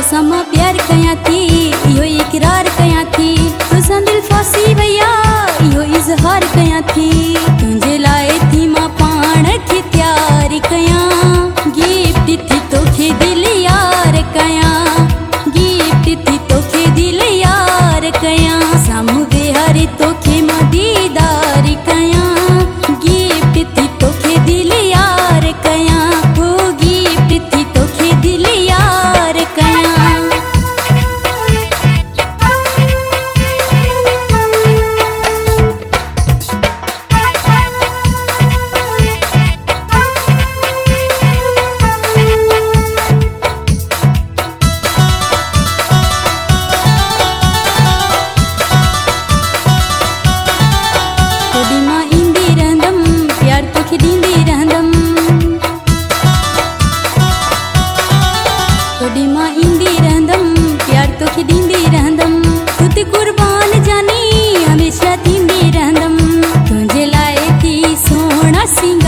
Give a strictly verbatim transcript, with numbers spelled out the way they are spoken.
समा प्यार कया थी इहो इकरार कया थी तुसां दिल फासी भैया इहो इज़हार कया थी तुंहिंजे लाइ थी मां पाण खे तयार कया गिफ्ट थी तोखे दिल यार कया गिफ्ट थी तोखे दिल यार कया साम्हूं वेहारे तोखे मां दीदार कया गिफ्ट थी तोखे दिल यार कया हो गिफ्ट थी तोखे दिल यार कया। तोड़ी मां ईंदी रहंदम प्यार तोखे ॾींदी रहंदम तूं ते कुर्बान जानी हमेशा थींदी रहंदम तुंहिंजे लाइ थी सोना सिंगार